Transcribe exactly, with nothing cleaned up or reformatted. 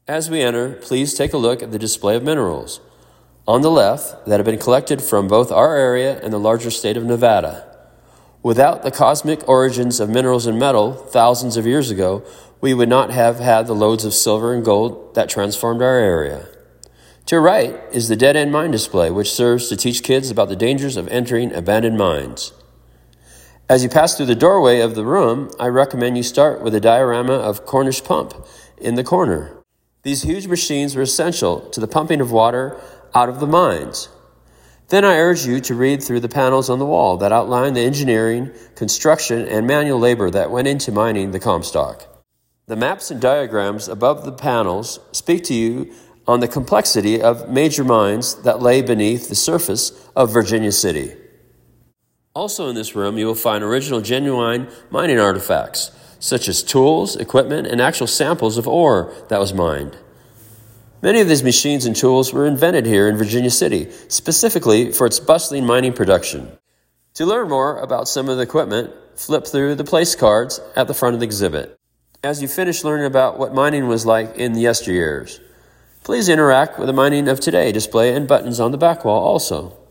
As we enter, please take a look at the display of minerals. On the left, that have been collected from both our area and the larger state of Nevada. Without the cosmic origins of minerals and metal thousands of years ago, we would not have had the loads of silver and gold that transformed our area. To your right is the dead-end mine display, which serves to teach kids about the dangers of entering abandoned mines. As you pass through the doorway of the room, I recommend you start with a diorama of Cornish Pump in the corner. These huge machines were essential to the pumping of water out of the mines. Then I urge you to read through the panels on the wall that outline the engineering, construction, and manual labor that went into mining the Comstock. The maps and diagrams above the panels speak to you on the complexity of major mines that lay beneath the surface of Virginia City. Also in this room, you will find original genuine mining artifacts, such as tools, equipment, and actual samples of ore that was mined. Many of these machines and tools were invented here in Virginia City, specifically for its bustling mining production. To learn more about some of the equipment, flip through the place cards at the front of the exhibit. As you finish learning about what mining was like in the yesteryears, please interact with the Mining of Today display and buttons on the back wall also.